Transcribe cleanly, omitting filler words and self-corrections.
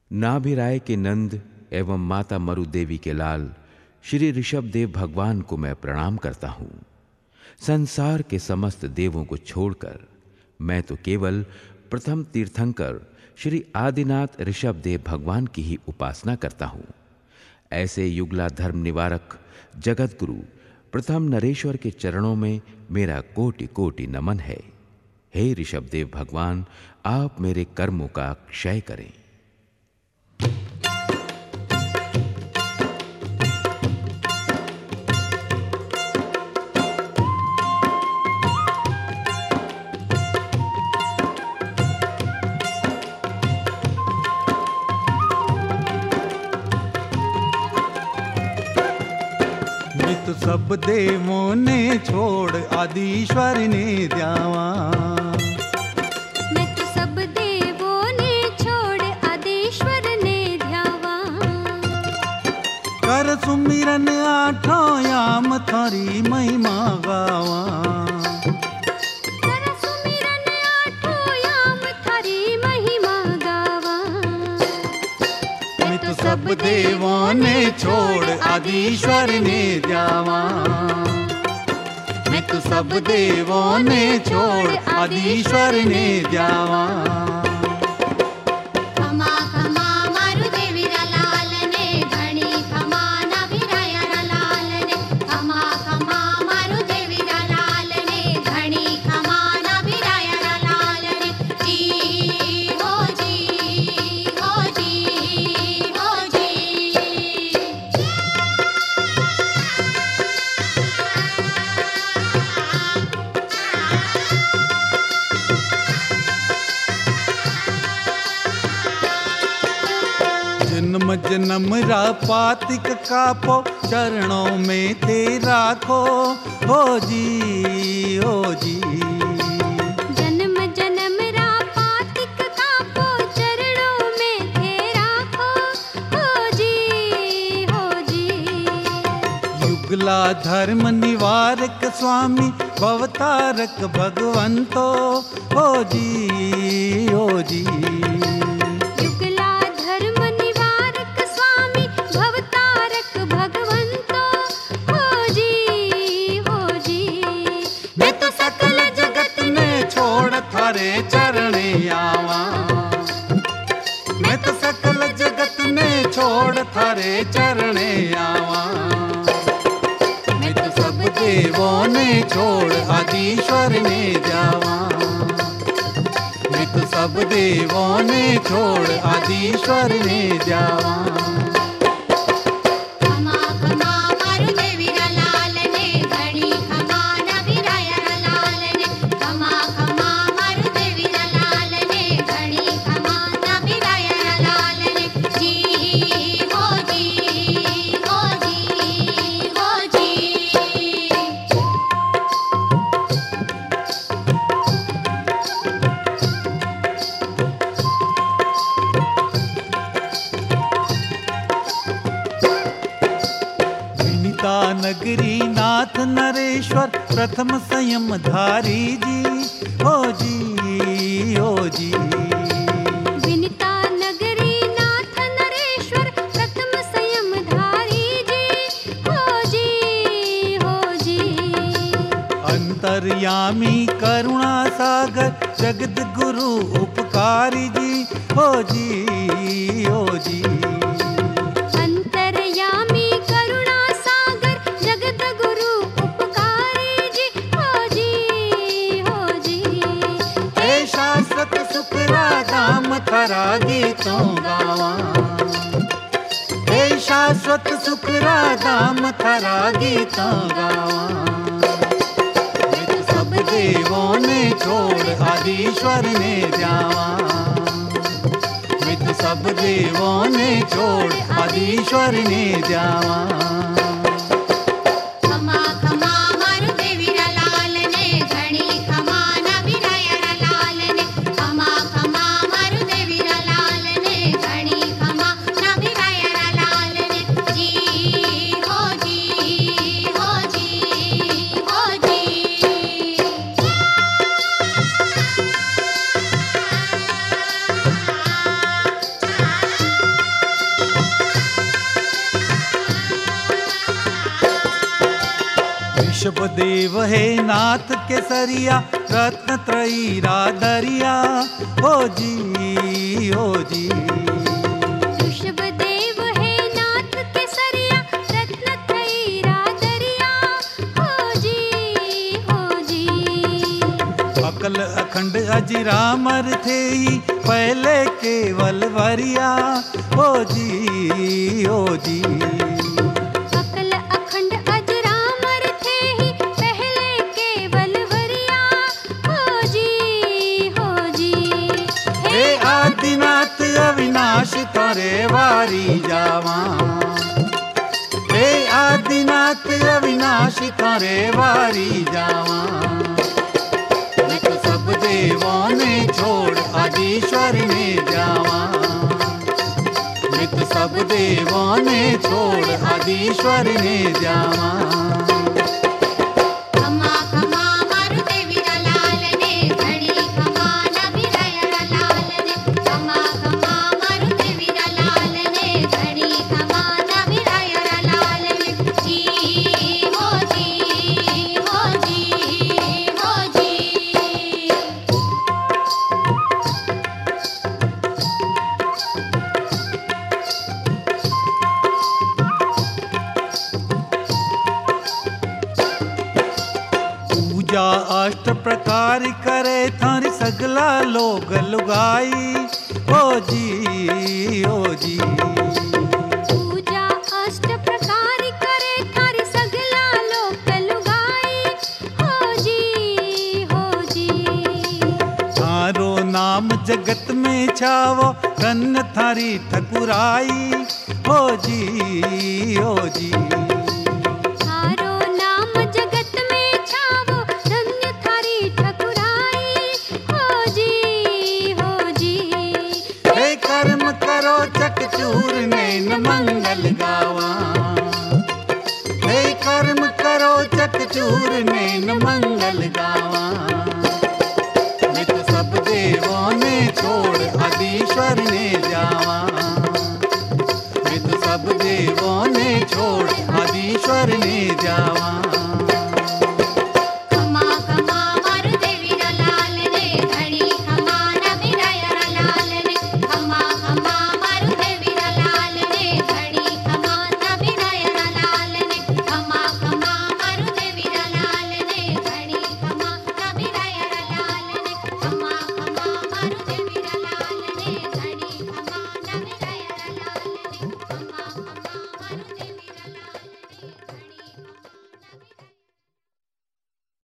नाभिराय के नंद एवं माता मरु देवी के लाल श्री ऋषभदेव भगवान को मैं प्रणाम करता हूं। संसार के समस्त देवों को छोड़कर मैं तो केवल प्रथम तीर्थंकर श्री आदिनाथ ऋषभदेव भगवान की ही उपासना करता हूं। ऐसे युगला धर्म निवारक जगत गुरु प्रथम नरेश्वर के चरणों में मेरा कोटि कोटि नमन है। हे ऋषभदेव भगवान, आप मेरे कर्मों का क्षय करें। मित सब देवों ने छोड़ आदिश्वर ने द्यावा। मित सब देवों ने छोड़ आदिश्वर ने ध्यावा। कर सुमिरन आठों याम थारी महिमा गावा। कर सुमिरन आठों याम थारी महिमा गावा। मित सब देवों ने छोड़ आदिश्वर ने द्यावा। मित सब देवों ने छोड़ आदिश्वर ने द्यावा। खमा खमा मारु देवी लाल ने घणी खमा नाभिराय लाल ने। खमा खमा मारु देवी लाल ने घणी खमा नाभिराय लाल ने। जी हो जी हो जी हो जी। जन्म जन्म रा पातिक कापो चरणों में थे राखो। हो जी हो जी। जन्म जन्म रा पातिक कापो चरणों में थे राखो। हो जी हो जी। युगला धर्म निवारक स्वामी भवतारक भगवंतो। हो जी हो जी। युगला धर्म निवारक स्वामी भवतारक भगवंतो। हो जी हो जी। मैं तो सकल जगत ने छोड़ थारे चरणे आवा। मैं तो सकल जगत ने छोड़ थारे चरणे आवा। मैं तो सब देवों ने छोड़ आदिश्वर ने जावा। मैं तो सब देवों ने छोड़ आदिश्वर ने जावा। खमा खमा मारु देवी लाल ने घणी खमा नाभिराय लाल ने। खमा खमा मारु देवी लाल ने घणी खमा नाभिराय लाल ने। जी हो जी हो जी हो जी। विनीता नगरी नाथ नरेश्वर प्रथम संयम धारी जी। हो जी हो जी। विनीता नगरी नाथ नरेश्वर प्रथम संयम धारी जी। हो जी हो जी। अंतर्यामी करुणा सागर जगत गुरु उपकारी जी। हो जी हो जी। अंतर्यामी करुणा सागर जगत गुरु उपकारी जी। हो जी हो जी। हे शाश्वत सुख राधाम थरा गीतों गावा। हे शाश्वत सुख राधाम थरा गीतों गावा। मैं तो सब देवों ने छोड़ आदिश्वर ने जावा। मैं तो सब देवों ने छोड़ आदिश्वर ने जावा। खमा खमा मारु देवी लाल ने घणी खमा नाभिराय लाल ने। खमा खमा मारु देवी लाल ने घणी खमा नाभिराय लाल ने। जी हो जी हो जी हो जी। ऋषभ देव है नाथ केसरिया, रत्न त्रयी राधरिया, हो जी हो जी। ऋषभ देव है नाथ केसरिया, रत्न त्रयी राधरिया, हो जी हो जी। अकल अखंड अजरामर थे ही, पहले केवल वरिया, हो जी हो जी। अकल अखंड अजरामर थे ही, पहले केवल वरिया, हो जी हो जी। हे आदिनाथ अविनाश तारे वारी जावा, हे आदिनाथ अविनाश तारे वारी जावा। मैं तो सब देवों ने छोड़ आदिश्वर ने जावा, मैं तो सब देवों ने छोड़ आदिश्वर ने जावा। खमा खमा मारु देवीरा लाल ने, घड़ी खमा नभिरायरा लाल ने। खमा खमा मारु देवीरा लाल ने, घड़ी खमा नभिरायरा लाल ने। जी हो जी हो जी हो जी। पूजा अष्ट प्रकार करे थारी सगला लोग लुगाई, हो जी हो जी। पूजा अष्ट प्रकार करे थारी सगला लोक लुगाई, हो जी हो जी। थारो नाम जगत में छावो, धन्य थारी ठकुराई, हो जी हो जी। थारो नाम जगत में छावो, धन्य थारी ठकुराई, हो जी हो जी। हे कर्म करो चकचूर नैन मंगल गावा, हे कर्म करो चकचूर नैन मंगल गावा। मैं तो सब देवों ने छोड़ आदिश्वर